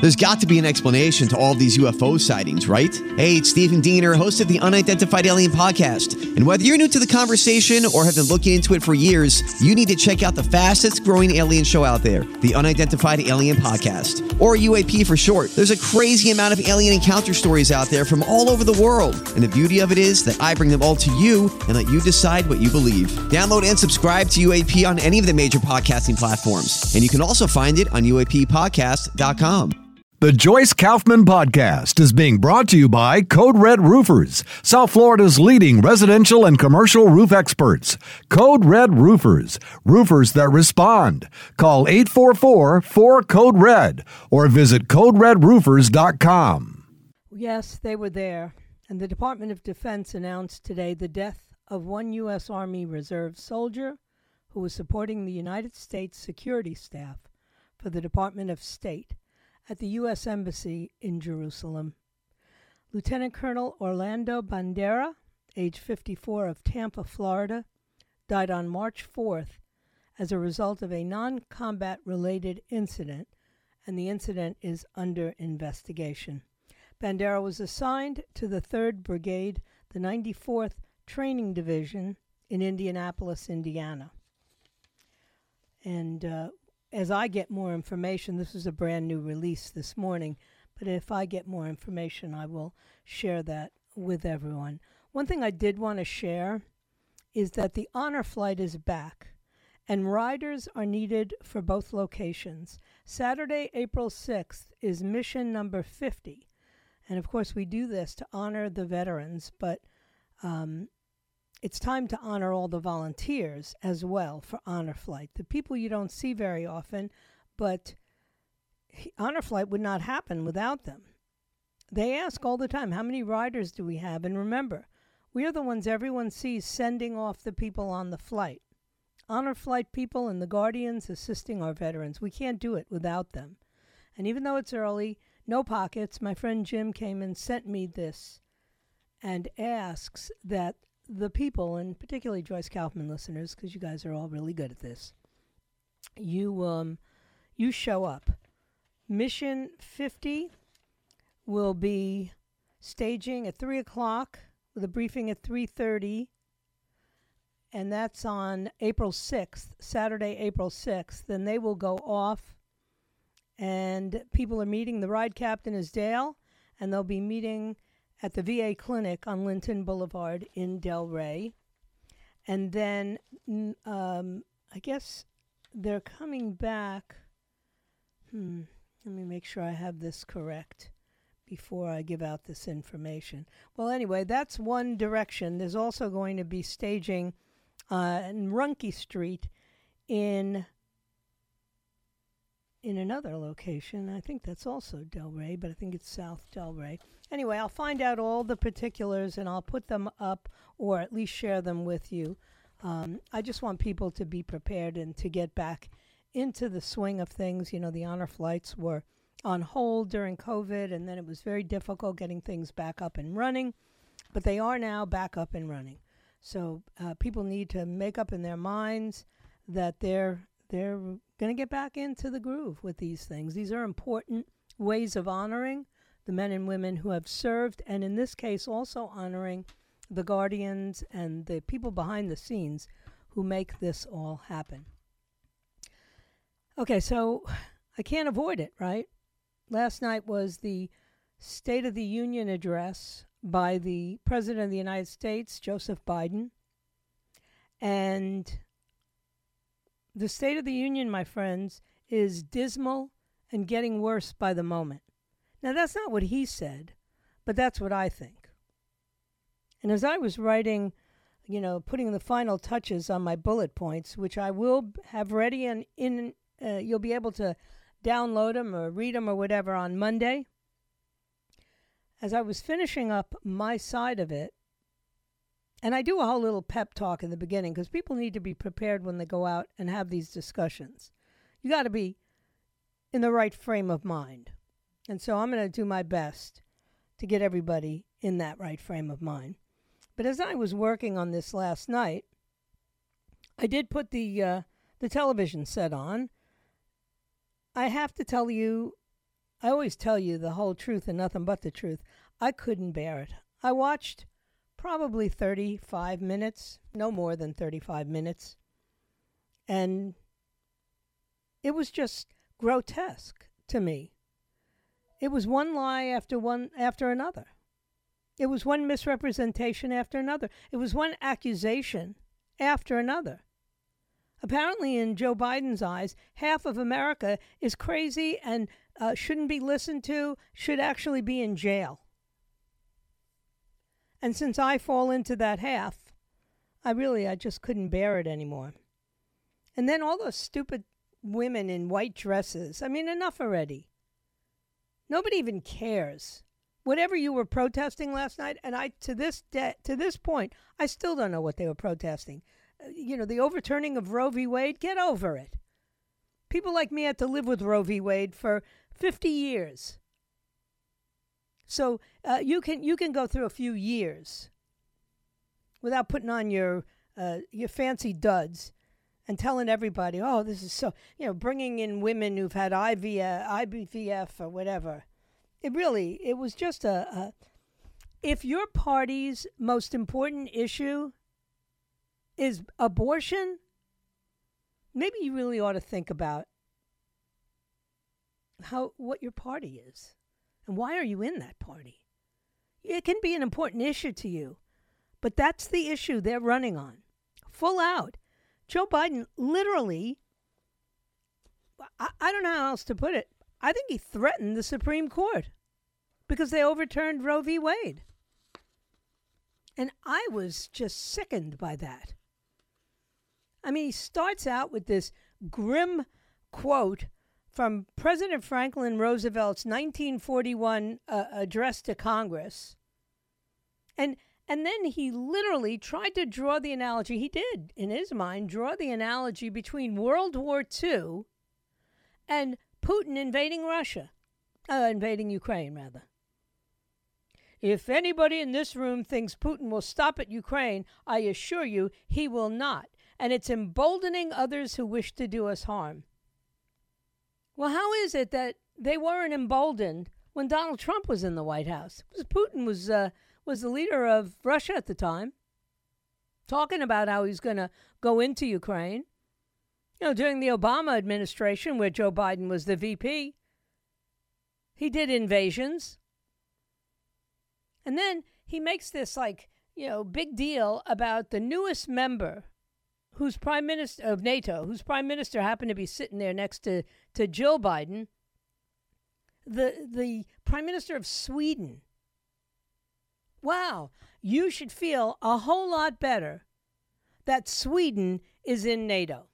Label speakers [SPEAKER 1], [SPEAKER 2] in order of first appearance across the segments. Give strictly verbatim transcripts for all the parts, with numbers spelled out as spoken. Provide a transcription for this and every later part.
[SPEAKER 1] There's got to be an explanation to all these U F O sightings, right? Hey, it's Stephen Diener, host of the Unidentified Alien Podcast. And whether you're new to the conversation or have been looking into it for years, you need to check out the fastest growing alien show out there, the Unidentified Alien Podcast, or U A P for short. There's a crazy amount of alien encounter stories out there from all over the world. And the beauty of it is that I bring them all to you and let you decide what you believe. Download and subscribe to U A P on any of the major podcasting platforms. And you can also find it on U A P podcast dot com.
[SPEAKER 2] The Joyce Kaufman Podcast is being brought to you by Code Red Roofers, South Florida's leading residential and commercial roof experts. Code Red Roofers, roofers that respond. Call eight four four, four, code red or visit code red roofers dot com.
[SPEAKER 3] Yes, they were there, and the Department of Defense announced today the death of one U S. Army Reserve soldier who was supporting the United States security staff for the Department of State at the U S. Embassy in Jerusalem. Lieutenant Colonel Orlando Bandera, age fifty-four, of Tampa, Florida, died on March fourth as a result of a non-combat related incident, and the incident is under investigation. Bandera was assigned to the third Brigade, the ninety-fourth Training Division in Indianapolis, Indiana. And uh, as I get more information, this is a brand new release this morning, but if I get more information, I will share that with everyone. One thing I did want to share is that the Honor Flight is back, and riders are needed for both locations. Saturday, April sixth, is mission number fifty. And of course, we do this to honor the veterans, but um, it's time to honor all the volunteers as well for Honor Flight, the people you don't see very often, but Honor Flight would not happen without them. They ask all the time, how many riders do we have? And remember, we are the ones everyone sees sending off the people on the flight. Honor Flight people and the Guardians assisting our veterans. We can't do it without them. And even though it's early, no pockets, my friend Jim came and sent me this and asks that the people, and particularly Joyce Kaufman listeners, because you guys are all really good at this, you um, you show up. Mission fifty will be staging at three o'clock with a briefing at three thirty, and that's on April sixth, Saturday, April sixth. Then they will go off, and people are meeting. The ride captain is Dale, and they'll be meeting at the V A clinic on Linton Boulevard in Delray. And then um, I guess they're coming back. Hmm, let me make sure I have this correct before I give out this information. Well, anyway, that's one direction. There's also going to be staging uh, in Runkey Street in in another location. I think that's also Delray, but I think it's South Delray. Anyway, I'll find out all the particulars and I'll put them up or at least share them with you. Um, I just want people to be prepared and to get back into the swing of things. You know, the honor flights were on hold during COVID, and then it was very difficult getting things back up and running, but they are now back up and running. So uh, people need to make up in their minds that they're they're going to get back into the groove with these things. These are important ways of honoring the men and women who have served, and in this case also honoring the guardians and the people behind the scenes who make this all happen. Okay, so I can't avoid it, right? Last night was the State of the Union address by the President of the United States, Joseph Biden. And the State of the Union, my friends, is dismal and getting worse by the moment. Now, that's not what he said, but that's what I think. And as I was writing, you know, putting the final touches on my bullet points, which I will have ready and in, uh, you'll be able to download them or read them or whatever on Monday. As I was finishing up my side of it, and I do a whole little pep talk in the beginning because people need to be prepared when they go out and have these discussions. You got to be in the right frame of mind. And so I'm going to do my best to get everybody in that right frame of mind. But as I was working on this last night, I did put the uh, the television set on. I have to tell you, I always tell you the whole truth and nothing but the truth. I couldn't bear it. I watched probably thirty-five minutes, no more than thirty-five minutes. And it was just grotesque to me. It was one lie after one after another. It was one misrepresentation after another. It was one accusation after another. Apparently, in Joe Biden's eyes, half of America is crazy and uh, shouldn't be listened to, should actually be in jail. And since I fall into that half, I really, I just couldn't bear it anymore. And then all those stupid women in white dresses. I mean, enough already. Nobody even cares. Whatever you were protesting last night, and I to this day, to this point, I still don't know what they were protesting. Uh, you know, the overturning of Roe v. Wade, get over it. People like me had to live with Roe v. Wade for fifty years. So uh, you can you can go through a few years without putting on your uh, your fancy duds and telling everybody, oh, this is so, you know, bringing in women who've had I V F, I B V F or whatever. It really, it was just a, a, if your party's most important issue is abortion, maybe you really ought to think about how, what your party is and why are you in that party? It can be an important issue to you, but that's the issue they're running on, full out. Joe Biden literally, I, I don't know how else to put it, I think he threatened the Supreme Court because they overturned Roe v. Wade. And I was just sickened by that. I mean, he starts out with this grim quote from President Franklin Roosevelt's nineteen forty-one uh, address to Congress. And and then he literally tried to draw the analogy, he did, in his mind, draw the analogy between World War Two and Putin invading Russia, uh, invading Ukraine, rather. If anybody in this room thinks Putin will stop at Ukraine, I assure you he will not. And it's emboldening others who wish to do us harm. Well, how is it that they weren't emboldened when Donald Trump was in the White House? Because Putin was uh, was the leader of Russia at the time, talking about how he's going to go into Ukraine. You know, during the Obama administration, where Joe Biden was the V P, he did invasions. And then he makes this, like, you know, big deal about the newest member who's prime minister of NATO, whose prime minister happened to be sitting there next to, to Jill Biden, the the prime minister of Sweden. Wow, you should feel a whole lot better that Sweden is in NATO.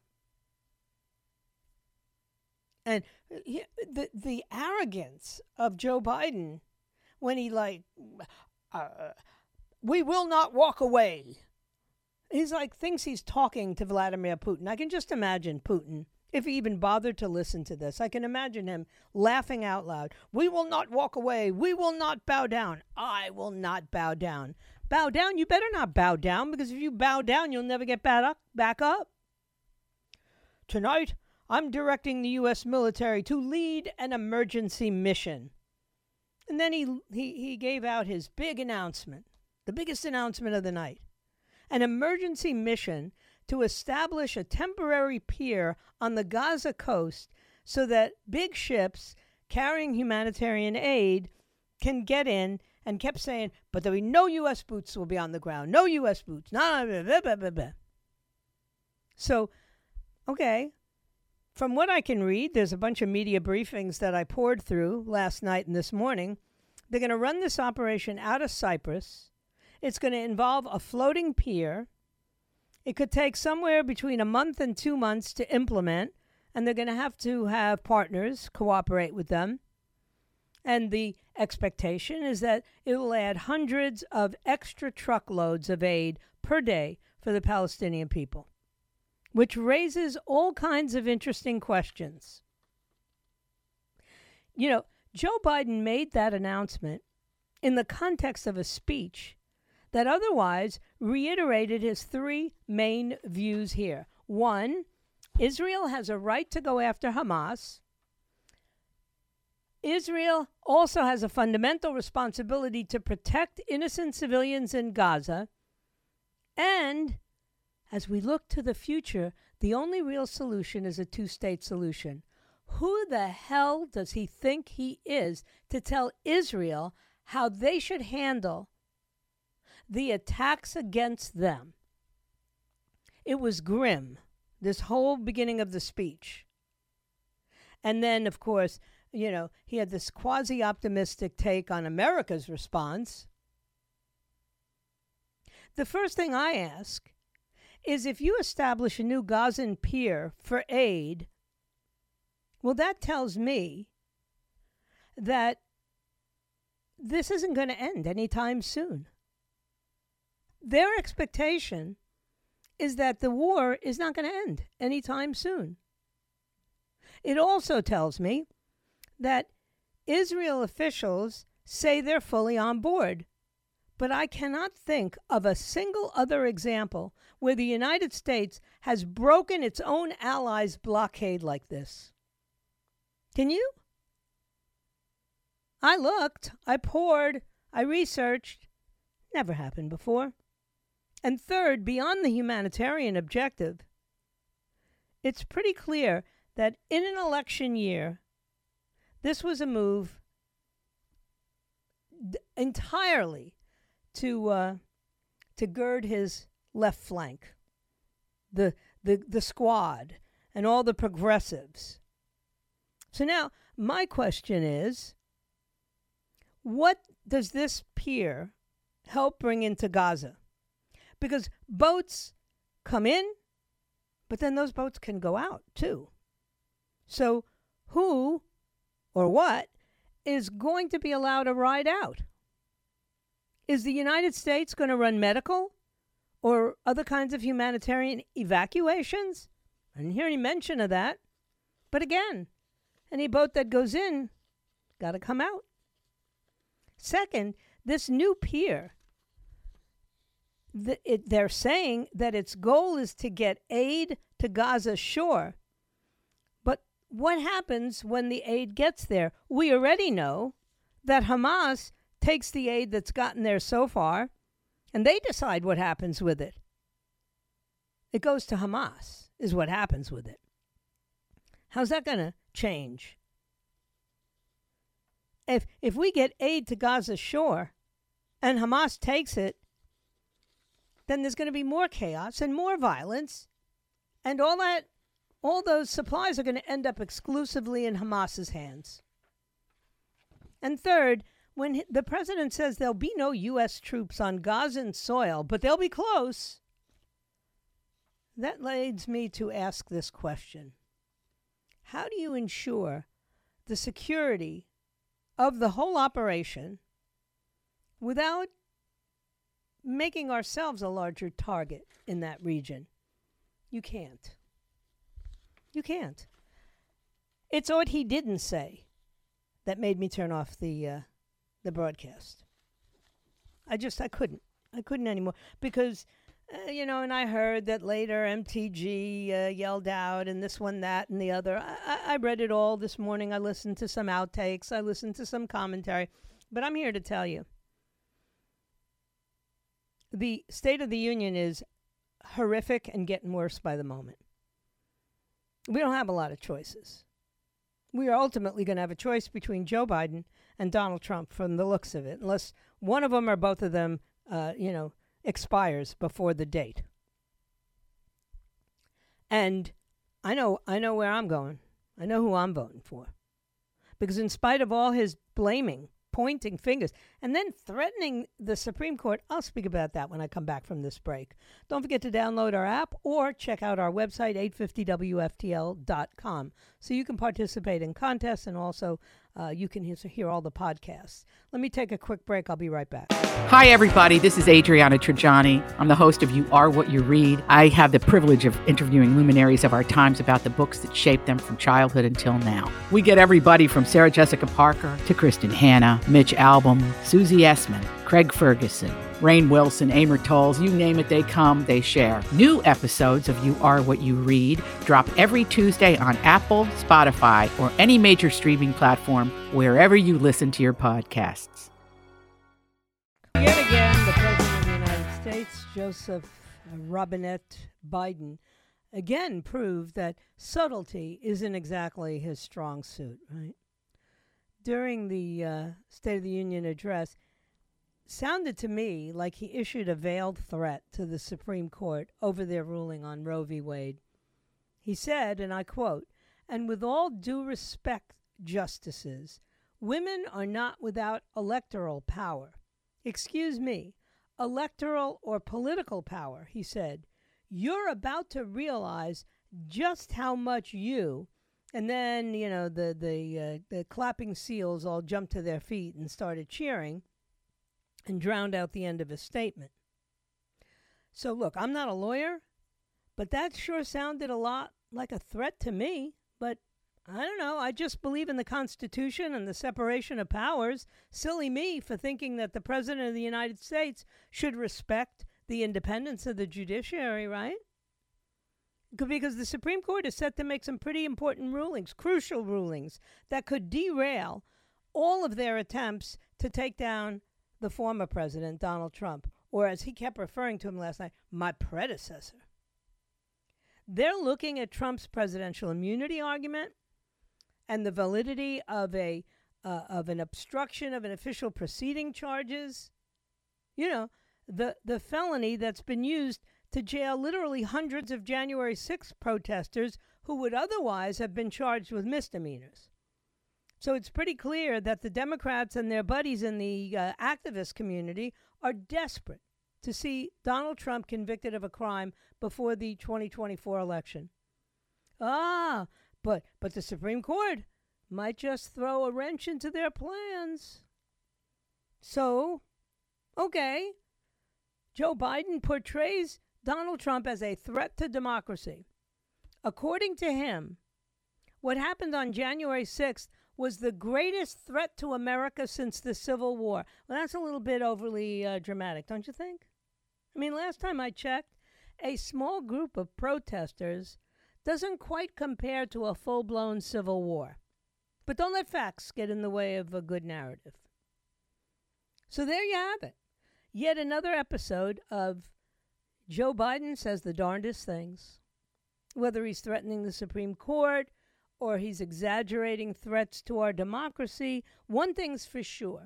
[SPEAKER 3] And he, the the arrogance of Joe Biden when he like, uh, we will not walk away. He's like, thinks he's talking to Vladimir Putin. I can just imagine Putin, if he even bothered to listen to this. I can imagine him laughing out loud. We will not walk away. We will not bow down. I will not bow down. Bow down? You better not bow down, because if you bow down, you'll never get back up. Back up. Tonight, I'm directing the U S military to lead an emergency mission. And then he, he, he gave out his big announcement, the biggest announcement of the night. An emergency mission to establish a temporary pier on the Gaza coast so that big ships carrying humanitarian aid can get in, and kept saying, but there'll be no U S boots will be on the ground. No U S boots. No, blah, blah, blah, blah, blah. So, okay. From what I can read, there's a bunch of media briefings that I poured through last night and this morning. They're going to run this operation out of Cyprus. It's going to involve a floating pier. It could take somewhere between a month and two months to implement, and they're going to have to have partners cooperate with them. And the expectation is that it will add hundreds of extra truckloads of aid per day for the Palestinian people, which raises all kinds of interesting questions. You know, Joe Biden made that announcement in the context of a speech that otherwise reiterated his three main views here. One, Israel has a right to go after Hamas. Israel also has a fundamental responsibility to protect innocent civilians in Gaza. And as we look to the future, the only real solution is a two-state solution. Who the hell does he think he is to tell Israel how they should handle the attacks against them? It was grim, this whole beginning of the speech. And then, of course, you know, he had this quasi-optimistic take on America's response. The first thing I ask is, if you establish a new Gazan pier for aid, well, that tells me that this isn't going to end anytime soon. Their expectation is that the war is not going to end anytime soon. It also tells me that Israel officials say they're fully on board. But I cannot think of a single other example where the United States has broken its own allies' blockade like this. Can you? I looked, I poured, I researched. Never happened before. And third, beyond the humanitarian objective, it's pretty clear that in an election year, this was a move d- entirely to uh, to gird his left flank, the the the squad, and all the progressives. So now my question is, what does this pier help bring into Gaza? Because boats come in, but then those boats can go out too. So who or what is going to be allowed to ride out? Is the United States going to run medical or other kinds of humanitarian evacuations? I didn't hear any mention of that. But again, any boat that goes in, got to come out. Second, this new pier, the, it, they're saying that its goal is to get aid to Gaza shore. But what happens when the aid gets there? We already know that Hamas takes the aid that's gotten there so far, and they decide what happens with it. It goes to Hamas, is what happens with it. How's that going to change? If if we get aid to Gaza shore and Hamas takes it, then there's going to be more chaos and more violence, and all that, all those supplies are going to end up exclusively in Hamas's hands. And third, when the president says there'll be no U S troops on Gazan soil, but they'll be close, that leads me to ask this question. How do you ensure the security of the whole operation without making ourselves a larger target in that region? You can't. You can't. It's what he didn't say that made me turn off the uh, the broadcast. I just, I couldn't. I couldn't anymore. Because, uh, you know, and I heard that later M T G uh, yelled out and this one, that, and the other. I, I read it all this morning. I listened to some outtakes. I listened to some commentary. But I'm here to tell you, the State of the Union is horrific and getting worse by the moment. We don't have a lot of choices. We are ultimately going to have a choice between Joe Biden and Donald Trump from the looks of it, unless one of them or both of them, uh, you know, expires before the date. And I know, I know where I'm going. I know who I'm voting for. Because in spite of all his blaming, pointing fingers, and then threatening the Supreme Court, I'll speak about that when I come back from this break. Don't forget to download our app or check out our website, eight fifty W F T L dot com, so you can participate in contests, and also uh, you can hear all the podcasts. Let me take a quick break. I'll be right back.
[SPEAKER 4] Hi, everybody. This is Adriana Trajani. I'm the host of You Are What You Read. I have the privilege of interviewing luminaries of our times about the books that shaped them from childhood until now. We get everybody from Sarah Jessica Parker to Kristen Hanna, Mitch Albom, Susie Essman, Craig Ferguson, Rainn Wilson, Amor Tolls, you name it, they come, they share. New episodes of You Are What You Read drop every Tuesday on Apple, Spotify, or any major streaming platform wherever you listen to your podcasts.
[SPEAKER 3] Yet again, the President of the United States, Joseph Robinette Biden, again proved that subtlety isn't exactly his strong suit, right? During the uh, State of the Union address, sounded to me like he issued a veiled threat to the Supreme Court over their ruling on Roe v. Wade. He said, and I quote, "And with all due respect, justices, women are not without electoral power. Excuse me, electoral or political power," he said. "You're about to realize just how much you," and then, you know, the, the, uh, the clapping seals all jumped to their feet and started cheering, and drowned out the end of his statement. So look, I'm not a lawyer, but that sure sounded a lot like a threat to me. But I don't know, I just believe in the Constitution and the separation of powers. Silly me for thinking that the President of the United States should respect the independence of the judiciary, right? Because the Supreme Court is set to make some pretty important rulings, crucial rulings, that could derail all of their attempts to take down the former president, Donald Trump, or as he kept referring to him last night, my predecessor. They're looking at Trump's presidential immunity argument and the validity of a uh, of an obstruction of an official proceeding charges. You know, the, the felony that's been used to jail literally hundreds of January sixth protesters who would otherwise have been charged with misdemeanors. So it's pretty clear that the Democrats and their buddies in the uh, activist community are desperate to see Donald Trump convicted of a crime before the twenty twenty-four election. Ah, but but the Supreme Court might just throw a wrench into their plans. So, okay, Joe Biden portrays Donald Trump as a threat to democracy. According to him, what happened on January sixth was the greatest threat to America since the Civil War. Well, that's a little bit overly uh, dramatic, don't you think? I mean, last time I checked, a small group of protesters doesn't quite compare to a full-blown civil war. But don't let facts get in the way of a good narrative. So there you have it. Yet another episode of Joe Biden says the darndest things. Whether he's threatening the Supreme Court or he's exaggerating threats to our democracy, one thing's for sure.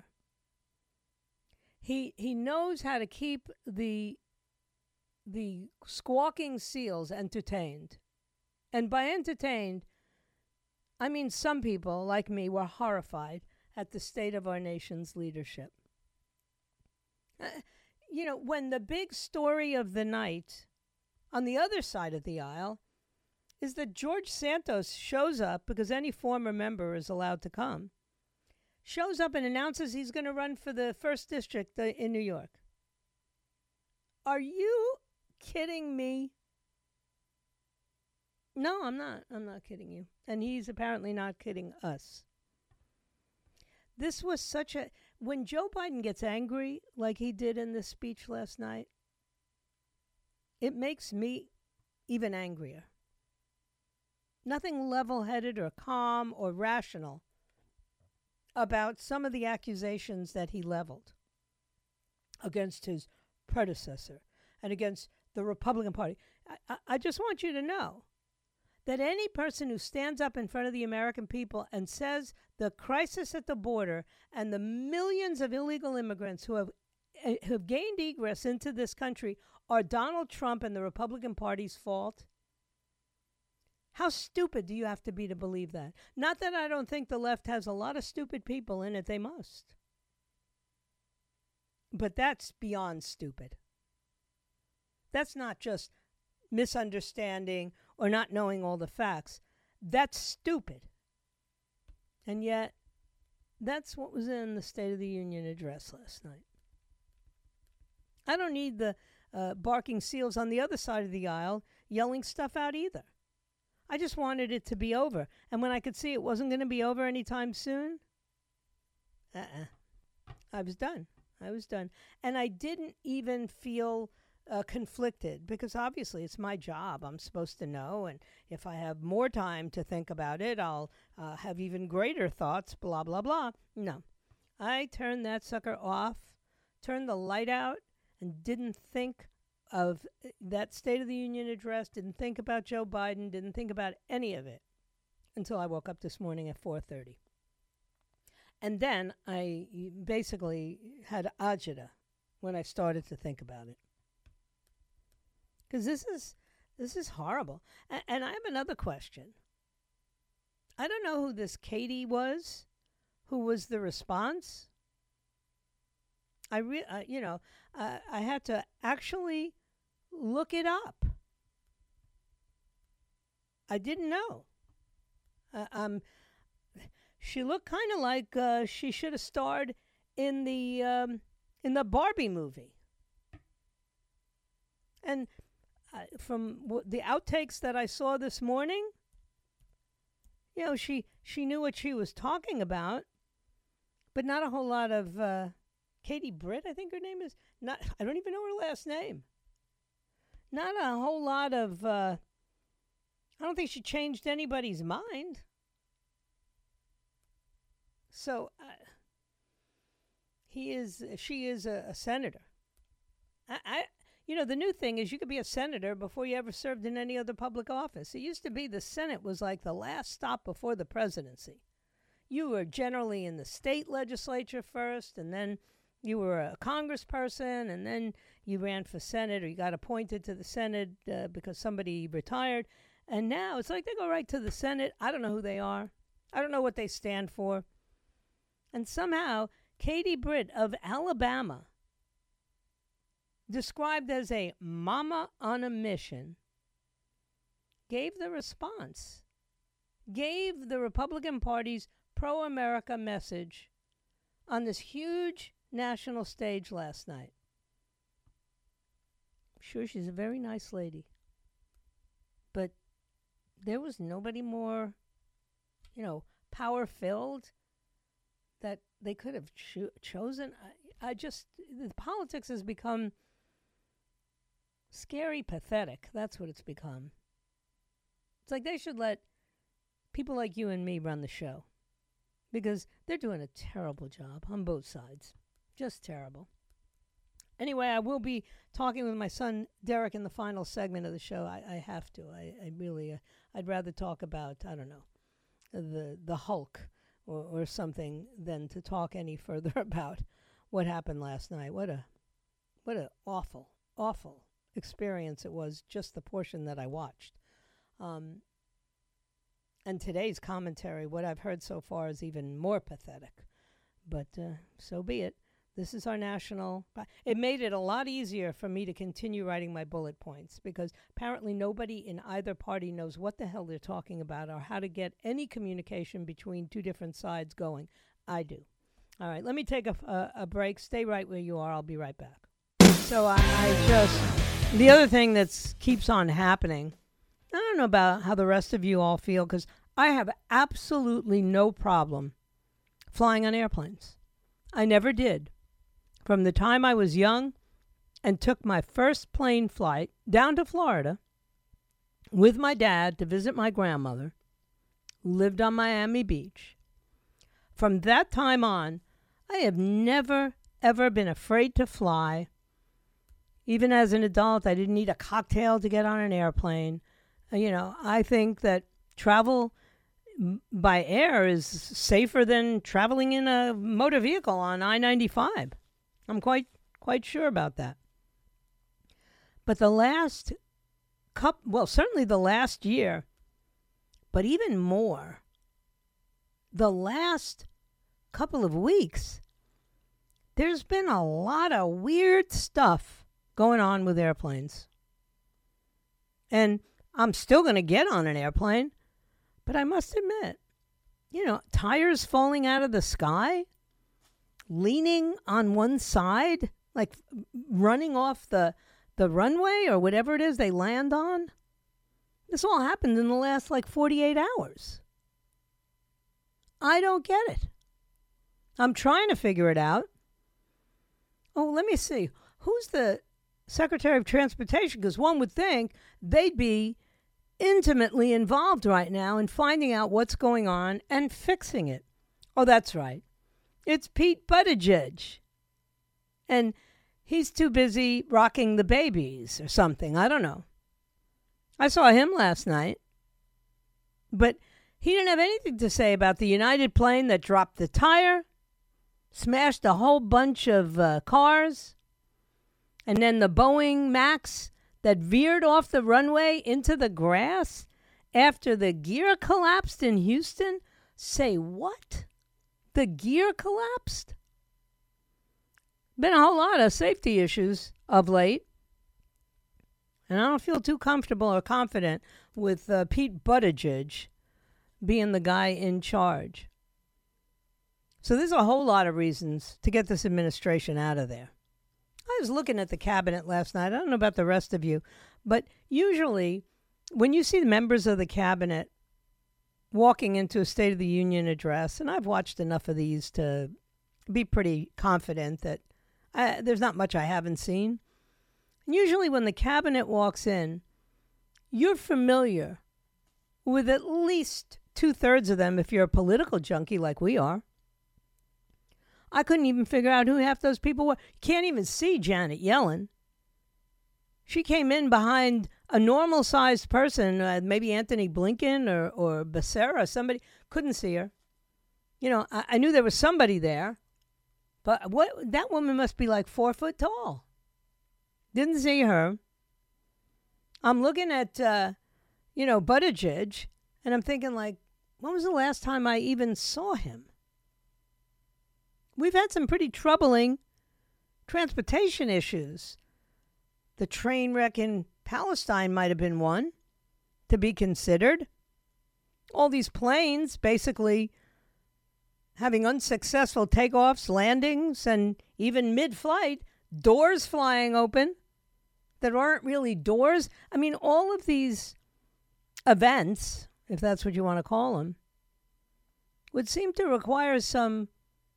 [SPEAKER 3] He he knows how to keep the the squawking seals entertained. And by entertained, I mean some people, like me, were horrified at the state of our nation's leadership. Uh, you know, when the big story of the night on the other side of the aisle is that George Santos shows up, because any former member is allowed to come, shows up and announces he's going to run for the first district uh, in New York. Are you kidding me? No, I'm not. I'm not kidding you. And he's apparently not kidding us. This was such a... When Joe Biden gets angry, like he did in this speech last night, it makes me even angrier. Nothing level-headed or calm or rational about some of the accusations that he leveled against his predecessor and against the Republican Party. I, I just want you to know that any person who stands up in front of the American people and says the crisis at the border and the millions of illegal immigrants who have, uh, have gained egress into this country are Donald Trump and the Republican Party's fault, how stupid do you have to be to believe that? Not that I don't think the left has a lot of stupid people in it. They must. But that's beyond stupid. That's not just misunderstanding or not knowing all the facts. That's stupid. And yet, that's what was in the State of the Union address last night. I don't need the uh, barking seals on the other side of the aisle yelling stuff out either. I just wanted it to be over. And when I could see it wasn't going to be over anytime soon, uh-uh, I was done. I was done. And I didn't even feel uh, conflicted because obviously it's my job. I'm supposed to know. And if I have more time to think about it, I'll uh, have even greater thoughts, blah, blah, blah. No. I turned that sucker off, turned the light out, and didn't think of that State of the Union address, didn't think about Joe Biden, didn't think about any of it until I woke up this morning at four thirty. And then I basically had agita when I started to think about it. Because this is this is horrible. And, and I have another question. I don't know who this Katie was, who was the response. I re- uh, you know, uh, I had to actually look it up. I didn't know. Uh, um, she looked kind of like uh, she should have starred in the um, in the Barbie movie. And uh, from w- the outtakes that I saw this morning, you know, she she knew what she was talking about, but not a whole lot of uh, Katie Britt, I think her name is. Not I don't even know her last name. Not a whole lot of. Uh, I don't think she changed anybody's mind. So, uh, he is, she is a, a senator. I, I, you know, the new thing is you could be a senator before you ever served in any other public office. It used to be the Senate was like the last stop before the presidency. You were generally in the state legislature first, and then you were a congressperson, and then you ran for Senate, or you got appointed to the Senate uh, because somebody retired. And now it's like they go right to the Senate. I don't know who they are. I don't know what they stand for. And somehow, Katie Britt of Alabama, described as a mama on a mission, gave the response, gave the Republican Party's pro-America message on this huge national stage last night. I'm sure she's a very nice lady. But there was nobody more, you know, power-filled that they could have cho- chosen. I, I just, the politics has become scary pathetic. That's what it's become. It's like they should let people like you and me run the show because they're doing a terrible job on both sides. Just terrible. Anyway, I will be talking with my son Derek in the final segment of the show. I, I have to. I, I really, uh, I'd rather talk about, I don't know, the the Hulk or, or something than to talk any further about what happened last night. What a, what a awful, awful experience it was, just the portion that I watched. Um, and today's commentary, what I've heard so far is even more pathetic. But uh, so be it. This is our national. It made it a lot easier for me to continue writing my bullet points because apparently nobody in either party knows what the hell they're talking about or how to get any communication between two different sides going. I do. All right, let me take a, a, a break. Stay right where you are. I'll be right back. So I, I just, the other thing that keeps on happening, I don't know about how the rest of you all feel because I have absolutely no problem flying on airplanes. I never did. From the time I was young and took my first plane flight down to Florida with my dad to visit my grandmother, who lived on Miami Beach. From that time on, I have never, ever been afraid to fly. Even as an adult, I didn't need a cocktail to get on an airplane. You know, I think that travel by air is safer than traveling in a motor vehicle on I ninety-five. I'm quite quite sure about that. But the last couple, well, certainly the last year, but even more, the last couple of weeks, there's been a lot of weird stuff going on with airplanes. And I'm still going to get on an airplane, but I must admit, you know, tires falling out of the sky, leaning on one side, like running off the the runway or whatever it is they land on. This all happened in the last like forty-eight hours. I don't get it. I'm trying to figure it out. Oh, let me see. Who's the Secretary of Transportation? Because one would think they'd be intimately involved right now in finding out what's going on and fixing it. Oh, that's right. It's Pete Buttigieg. And he's too busy rocking the babies or something. I don't know. I saw him last night. But he didn't have anything to say about the United plane that dropped the tire, smashed a whole bunch of uh, cars, and then the Boeing Max that veered off the runway into the grass after the gear collapsed in Houston. Say what? The gear collapsed? Been a whole lot of safety issues of late. And I don't feel too comfortable or confident with uh, Pete Buttigieg being the guy in charge. So there's a whole lot of reasons to get this administration out of there. I was looking at the cabinet last night. I don't know about the rest of you, but usually when you see the members of the cabinet walking into a State of the Union address, and I've watched enough of these to be pretty confident that I, there's not much I haven't seen. And usually when the cabinet walks in, you're familiar with at least two-thirds of them if you're a political junkie like we are. I couldn't even figure out who half those people were. Can't even see Janet Yellen. She came in behind a normal-sized person, uh, maybe Anthony Blinken or, or Becerra, somebody. Couldn't see her. You know, I, I knew there was somebody there, but what that woman must be like four foot tall. Didn't see her. I'm looking at, uh, you know, Buttigieg, and I'm thinking, like, when was the last time I even saw him? We've had some pretty troubling transportation issues. The train wreck in Palestine might have been one to be considered. All these planes basically having unsuccessful takeoffs, landings, and even mid-flight, doors flying open that aren't really doors. I mean, all of these events, if that's what you want to call them, would seem to require some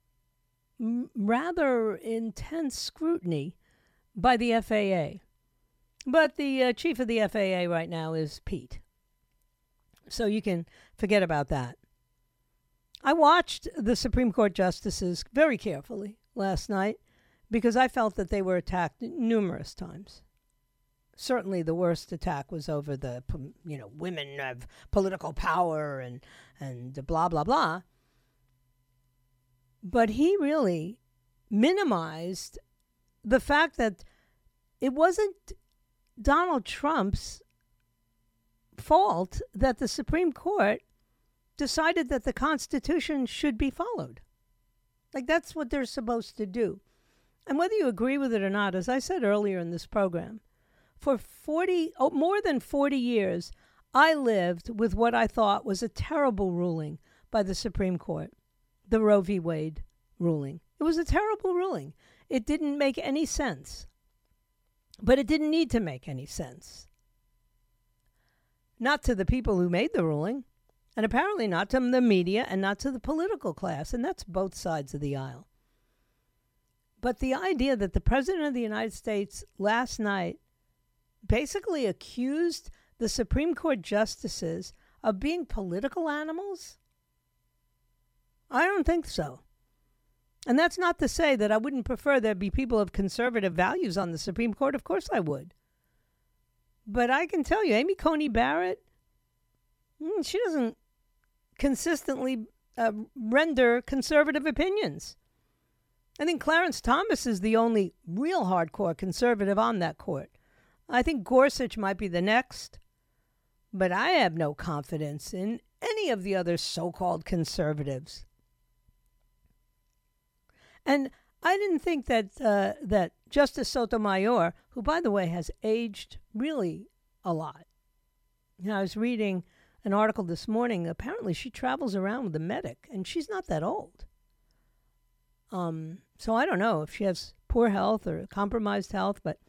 [SPEAKER 3] rather intense scrutiny by the F A A. But the uh, chief of the F A A right now is Pete. So you can forget about that. I watched the Supreme Court justices very carefully last night because I felt that they were attacked numerous times. Certainly the worst attack was over the, you know, women of political power and, and blah, blah, blah. But he really minimized the fact that it wasn't Donald Trump's fault that the Supreme Court decided that the Constitution should be followed. Like, that's what they're supposed to do. And whether you agree with it or not, as I said earlier in this program, for forty, oh, more than forty years, I lived with what I thought was a terrible ruling by the Supreme Court. The Roe v. Wade ruling. It was a terrible ruling. It didn't make any sense. But it didn't need to make any sense. Not to the people who made the ruling, and apparently not to the media and not to the political class, and that's both sides of the aisle. But the idea that the President of the United States last night basically accused the Supreme Court justices of being political animals? I don't think so. And that's not to say that I wouldn't prefer there be people of conservative values on the Supreme Court. Of course I would. But I can tell you, Amy Coney Barrett, she doesn't consistently uh, render conservative opinions. I think Clarence Thomas is the only real hardcore conservative on that court. I think Gorsuch might be the next. But I have no confidence in any of the other so-called conservatives. And I didn't think that uh, that Justice Sotomayor, who, by the way, has aged really a lot. You know, I was reading an article this morning. Apparently, she travels around with a medic, and she's not that old. Um, so I don't know if she has poor health or compromised health, but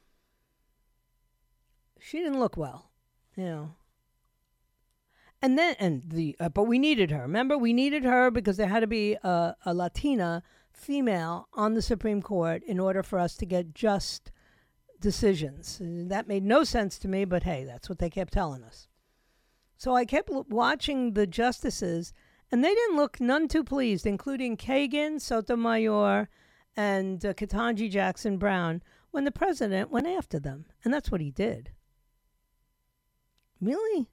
[SPEAKER 3] she didn't look well, you know. And then, and the, uh, but we needed her. Remember, we needed her because there had to be a, a Latina female on the Supreme Court in order for us to get just decisions. That made no sense to me, but hey, that's what they kept telling us. So I kept l- watching the justices, and they didn't look none too pleased, including Kagan, Sotomayor, and uh, Ketanji Jackson Brown, when the president went after them. And that's what he did. Really?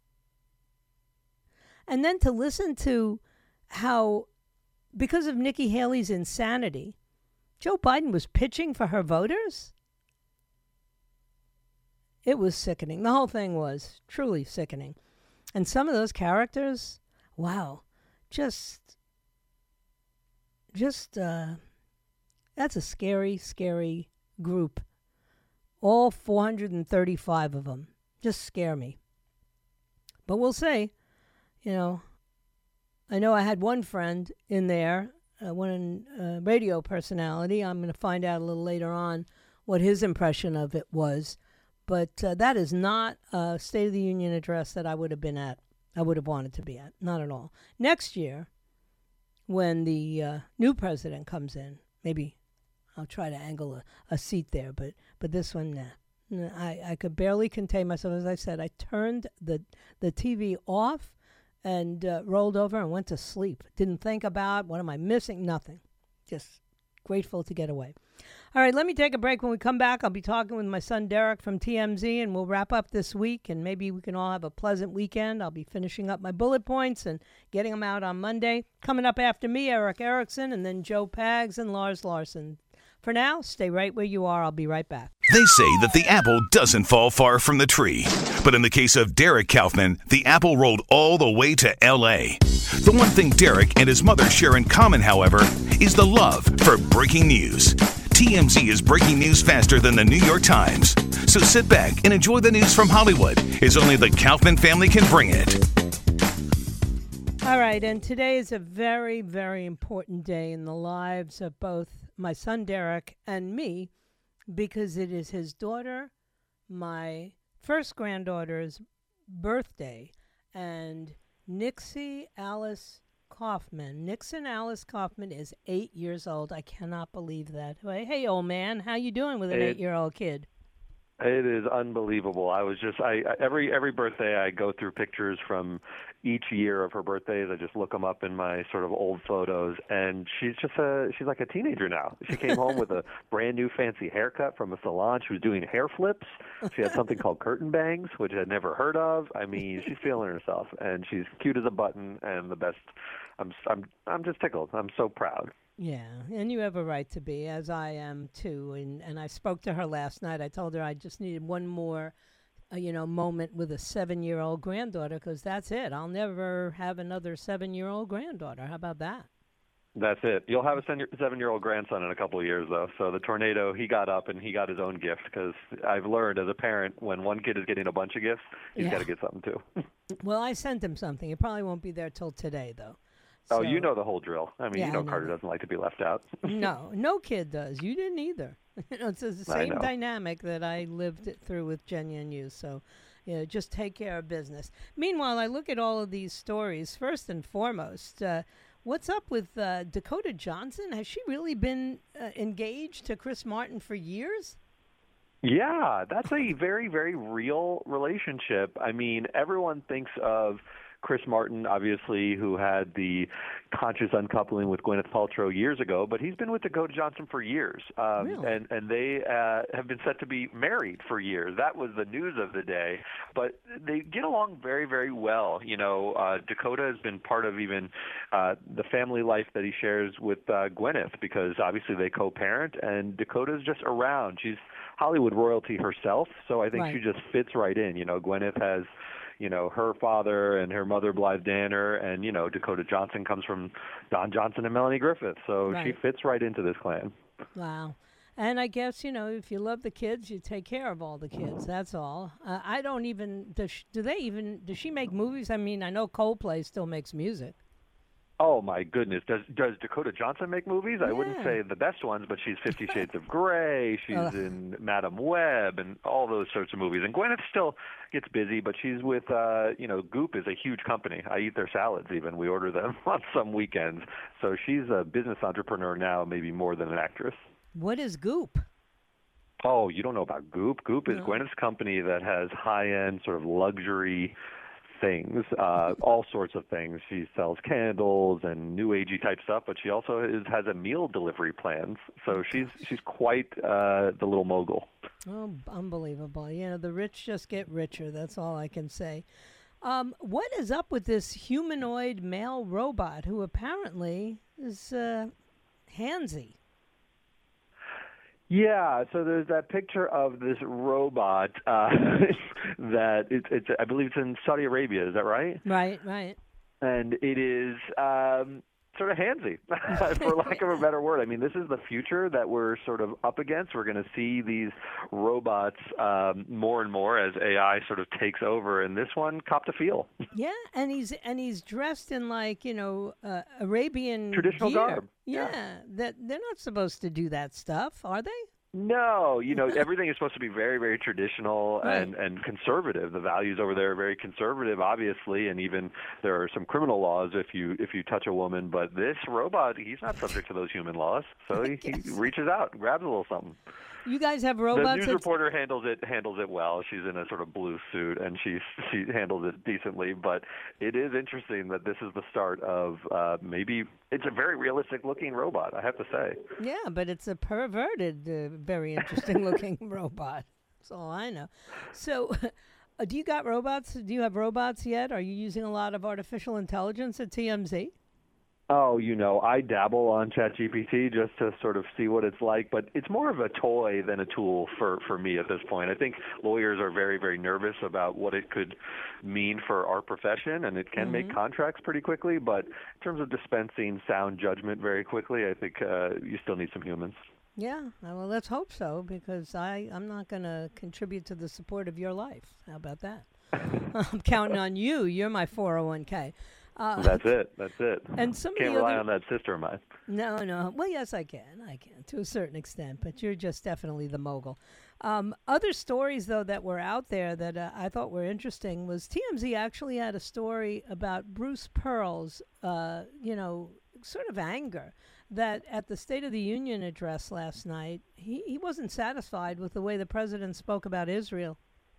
[SPEAKER 3] And then to listen to how, because of Nikki Haley's insanity, Joe Biden was pitching for her voters? It was sickening. The whole thing was truly sickening. And some of those characters, wow, just, just, uh, that's a scary, scary group. All four hundred thirty-five of them just scare me. But we'll see. You know, I know I had one friend in there, uh, one uh, radio personality. I'm going to find out a little later on what his impression of it was. But uh, that is not a State of the Union address that I would have been at. I would have wanted to be at. Not at all. Next year, when the uh, new president comes in, maybe I'll try to angle a, a seat there. But but this one, nah. I, I could barely contain myself. As I said, I turned the, the T V off and uh, rolled over and went to sleep. Didn't think about what am I missing? Nothing. Just grateful to get away. All right, let me take a break. When we come back, I'll be talking with my son Derek from T M Z, and we'll wrap up this week, and maybe we can all have a pleasant weekend. I'll be finishing up my bullet points and getting them out on Monday. Coming up after me, Eric Erickson, and then Joe Pags and Lars Larson. For now, stay right where you are. I'll be right back.
[SPEAKER 5] They say that the apple doesn't fall far from the tree. But in the case of Derek Kaufman, the apple rolled all the way to L A. The one thing Derek and his mother share in common, however, is the love for breaking news. T M Z is breaking news faster than the New York Times. So sit back and enjoy the news from Hollywood, as only the Kaufman family can bring it.
[SPEAKER 3] All right, and today is a very, very important day in the lives of both my son Derek and me, because it is his daughter, my first granddaughter's birthday, and Nixie Alice Kaufman. Nixon Alice Kaufman is eight years old. I cannot believe that. Hey, old man, how you doing with an it, eight-year-old kid?
[SPEAKER 6] It is unbelievable. I was just I every every birthday I go through pictures from each year of her birthdays. I just look them up in my sort of old photos, and she's just a she's like a teenager now. She came home with a brand new fancy haircut from a salon. She was doing hair flips. She had something called curtain bangs, which I'd never heard of. I mean, she's feeling herself, and she's cute as a button and the best. I'm I'm I'm just tickled. I'm so proud.
[SPEAKER 3] Yeah, and you have a right to be, as I am too. And and I spoke to her last night. I told her I just needed one more, uh, you know, moment with a seven-year-old granddaughter, because that's it. I'll never have another seven-year-old granddaughter. How about that?
[SPEAKER 6] That's it. You'll have a seven-year-old grandson in a couple of years, though. So the tornado, he got up and he got his own gift, because I've learned as a parent, when one kid is getting a bunch of gifts, he's yeah. got to get something too.
[SPEAKER 3] Well, I sent him something. It probably won't be there till today, though.
[SPEAKER 6] Oh,
[SPEAKER 3] So,
[SPEAKER 6] you know the whole drill. I mean,
[SPEAKER 3] yeah,
[SPEAKER 6] you know,
[SPEAKER 3] know
[SPEAKER 6] Carter
[SPEAKER 3] that.
[SPEAKER 6] doesn't like to be left out.
[SPEAKER 3] No, no kid does. You didn't either. You know, it's the same dynamic that I lived it through with Jenya and you. So, you know, just take care of business. Meanwhile, I look at all of these stories. First and foremost, uh, what's up with uh, Dakota Johnson? Has she really been uh, engaged to Chris Martin for years?
[SPEAKER 6] Yeah, that's a very, very real relationship. I mean, everyone thinks of Chris Martin, obviously, who had the conscious uncoupling with Gwyneth Paltrow years ago, but he's been with Dakota Johnson for years. Um,
[SPEAKER 3] really?
[SPEAKER 6] And, and they uh, have been set to be married for years. That was the news of the day. But they get along very, very well. You know, uh, Dakota has been part of even uh, the family life that he shares with uh, Gwyneth, because obviously they co-parent, and Dakota's just around. She's Hollywood royalty herself, so I think
[SPEAKER 3] right.
[SPEAKER 6] she just fits right in. You know, Gwyneth has, you know, her father and her mother, Blythe Danner, and, you know, Dakota Johnson comes from Don Johnson and Melanie Griffith, so
[SPEAKER 3] right.
[SPEAKER 6] she fits right into this clan.
[SPEAKER 3] Wow. And I guess, you know, if you love the kids, you take care of all the kids. That's all. Uh, I don't even, does she, do they even, does she make movies? I mean, I know Coldplay still makes music.
[SPEAKER 6] Oh my goodness! Does does Dakota Johnson make movies? I
[SPEAKER 3] Yeah.
[SPEAKER 6] wouldn't say the best ones, but she's Fifty Shades of Grey. She's
[SPEAKER 3] Ugh.
[SPEAKER 6] in Madam Web and all those sorts of movies. And Gwyneth still gets busy, but she's with uh, you know Goop is a huge company. I eat their salads even. We order them on some weekends. So she's a business entrepreneur now, maybe more than an actress.
[SPEAKER 3] What is Goop?
[SPEAKER 6] Oh, you don't know about Goop? Goop is
[SPEAKER 3] No.
[SPEAKER 6] Gwyneth's company that has high-end sort of luxury things, uh, all sorts of things. She sells candles and new agey type stuff, but she also is, has a meal delivery plans. So she's she's quite uh, the little mogul.
[SPEAKER 3] Oh, unbelievable. You know, the rich just get richer. That's all I can say. Um, what is up with this humanoid male robot who apparently is uh, handsy?
[SPEAKER 6] Yeah, so there's that picture of this robot uh, that it's, it's I believe it's in Saudi Arabia. Is that right?
[SPEAKER 3] Right, right.
[SPEAKER 6] And it is um, sort of handsy, for lack of a better word. I mean, this is the future that we're sort of up against. We're going to see these robots um, more and more as A I sort of takes over, and this one copped a feel.
[SPEAKER 3] Yeah, and he's and he's dressed in like you know uh, Arabian
[SPEAKER 6] Traditional
[SPEAKER 3] gear.
[SPEAKER 6] garb.
[SPEAKER 3] Yeah,
[SPEAKER 6] Yeah.
[SPEAKER 3] that they're not supposed to do that stuff, are they?
[SPEAKER 6] No, you know, everything is supposed to be very, very traditional and,
[SPEAKER 3] Right.
[SPEAKER 6] and conservative. The values over there are very conservative, obviously, and even there are some criminal laws if you if you touch a woman. But this robot, he's not subject to those human laws, so he, he reaches out, grabs a little something.
[SPEAKER 3] You guys have
[SPEAKER 6] The
[SPEAKER 3] robots.
[SPEAKER 6] news
[SPEAKER 3] that-
[SPEAKER 6] reporter handles it handles it well. She's in a sort of blue suit, and she she handles it decently. But it is interesting that this is the start of uh, maybe it's a very realistic looking robot. I have to say.
[SPEAKER 3] Yeah, but it's a perverted, uh, very interesting looking robot. That's all I know. So, uh, do you got robots? Do you have robots yet? Are you using a lot of artificial intelligence at T M Z?
[SPEAKER 6] Oh, you know, I dabble on ChatGPT just to sort of see what it's like, but it's more of a toy than a tool for, for me at this point. I think lawyers are very, very nervous about what it could mean for our profession, and it can make contracts pretty quickly, but in terms of dispensing sound judgment very quickly, I think uh, you still need some humans.
[SPEAKER 3] Yeah, uh, well, let's hope so, because I, I'm not going to contribute to the support of your life. How about that? I'm counting on you. You're my four oh one k. Uh,
[SPEAKER 6] That's it. That's it.
[SPEAKER 3] And some of
[SPEAKER 6] Can't
[SPEAKER 3] the
[SPEAKER 6] rely
[SPEAKER 3] other-
[SPEAKER 6] on that sister of mine.
[SPEAKER 3] No, no. Well, yes, I can. I can to a certain extent, but you're just definitely the mogul. Um, other stories, though, that were out there that uh, I thought were interesting was T M Z actually had a story about Bruce Pearl's, uh, you know, sort of anger that at the State of the Union address last night, he, he wasn't satisfied with the way the president spoke about Israel.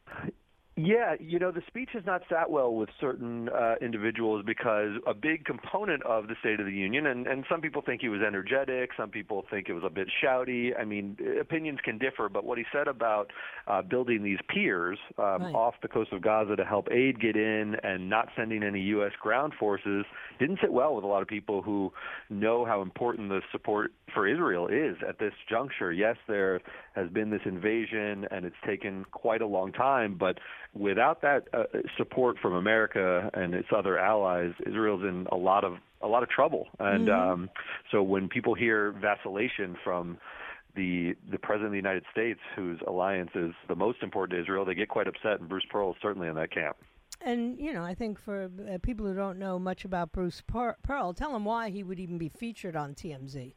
[SPEAKER 6] Yeah, you know, the speech has not sat well with certain uh, individuals because a big component of the State of the Union, and, and some people think he was energetic, some people think it was a bit shouty. I mean, opinions can differ, but what he said about uh, building these piers um,
[SPEAKER 3] Right.
[SPEAKER 6] off the coast of Gaza to help aid get in and not sending any U S ground forces didn't sit well with a lot of people who know how important the support for Israel is at this juncture. Yes, there has been this invasion, and it's taken quite a long time, but without that uh, support from America and its other allies, Israel's in a lot of a lot of trouble. And
[SPEAKER 3] Mm-hmm.
[SPEAKER 6] um, so when people hear vacillation from the the president of the United States, whose alliance is the most important to Israel, they get quite upset. And Bruce Pearl is certainly in that camp.
[SPEAKER 3] And, you know, I think for uh, people who don't know much about Bruce Per- Pearl, tell them why he would even be featured on T M Z.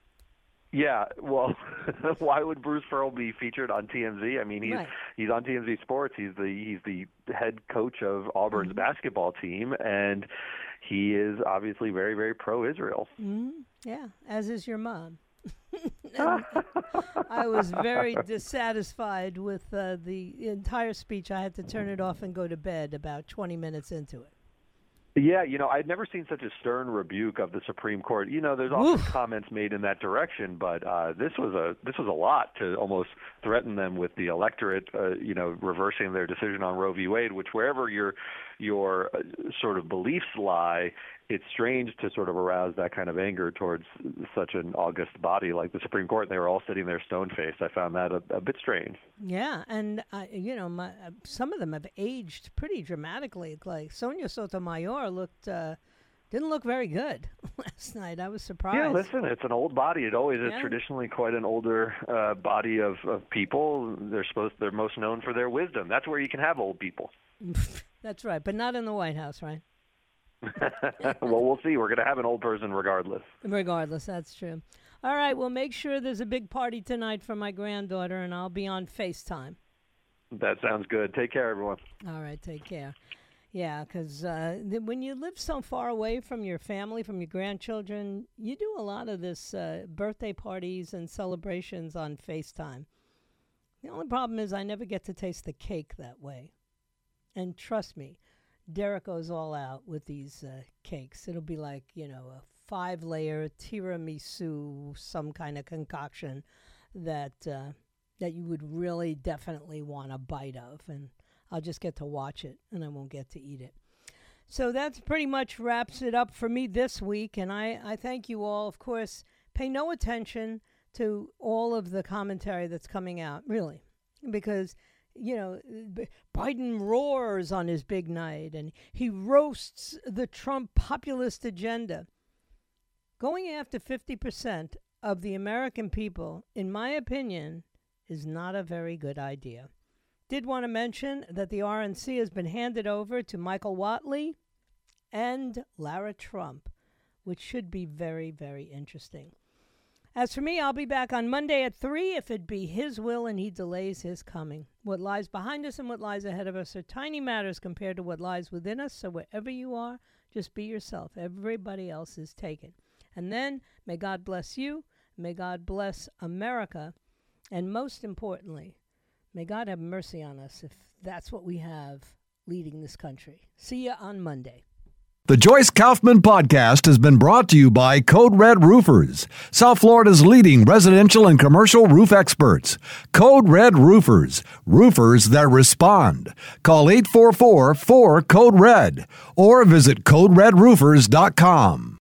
[SPEAKER 6] Yeah, well, why would Bruce Pearl be featured on T M Z? I mean, he's
[SPEAKER 3] Right.
[SPEAKER 6] he's on T M Z Sports. He's the he's the head coach of Auburn's
[SPEAKER 3] Mm-hmm.
[SPEAKER 6] basketball team, and he is obviously very, very pro-Israel.
[SPEAKER 3] Mm-hmm. Yeah, as is your mom. And I was very dissatisfied with uh, the entire speech. I had to turn it off and go to bed about twenty minutes into it.
[SPEAKER 6] Yeah, you know, I'd never seen such a stern rebuke of the Supreme Court. You know, there's often
[SPEAKER 3] Oof.
[SPEAKER 6] comments made in that direction, but uh, this was a this was a lot to almost threaten them with the electorate, uh, you know, reversing their decision on Roe v. Wade. Which, wherever your your uh, sort of beliefs lie, it's strange to sort of arouse that kind of anger towards such an august body like the Supreme Court. They were all sitting there stone-faced. I found that a, a bit strange.
[SPEAKER 3] Yeah, and uh, you know, my, uh, some of them have aged pretty dramatically. Like Sonia Sotomayor looked uh, didn't look very good last night. I was surprised.
[SPEAKER 6] Yeah, listen, it's an old body. It always is
[SPEAKER 3] Yeah.
[SPEAKER 6] traditionally quite an older uh, body of, of people. They're supposed they're most known for their wisdom. That's where you can have old people.
[SPEAKER 3] That's right, but not in the White House, right?
[SPEAKER 6] Well, we'll see. We're going to have an old person regardless.
[SPEAKER 3] Regardless, that's true. All right, well, make sure there's a big party tonight for my granddaughter, and I'll be on FaceTime.
[SPEAKER 6] That sounds good. Take care, everyone.
[SPEAKER 3] All right, take care. Yeah, because uh, th- when you live so far away from your family, from your grandchildren, you do a lot of this uh, birthday parties and celebrations on FaceTime. The only problem is I never get to taste the cake that way. And trust me, Derek goes all out with these uh, cakes. It'll be like, you know, a five-layer tiramisu, some kind of concoction that uh, that you would really definitely want a bite of. And I'll just get to watch it, and I won't get to eat it. So that's pretty much wraps it up for me this week, and I, I thank you all. Of course, pay no attention to all of the commentary that's coming out, really, because, you know, Biden roars on his big night, and he roasts the Trump populist agenda. Going after fifty percent of the American people, in my opinion, is not a very good idea. Did want to mention that the R N C has been handed over to Michael Whatley and Lara Trump, which should be very, very interesting. As for me, I'll be back on Monday at three if it be his will and he delays his coming. What lies behind us and what lies ahead of us are tiny matters compared to what lies within us, so wherever you are, just be yourself. Everybody else is taken. And then, may God bless you, may God bless America, and most importantly, may God have mercy on us if that's what we have leading this country. See you on Monday.
[SPEAKER 2] The Joyce Kaufman Podcast has been brought to you by Code Red Roofers, South Florida's leading residential and commercial roof experts. Code Red Roofers, roofers that respond. Call eight four four, four, C O D E R E D or visit code red roofers dot com.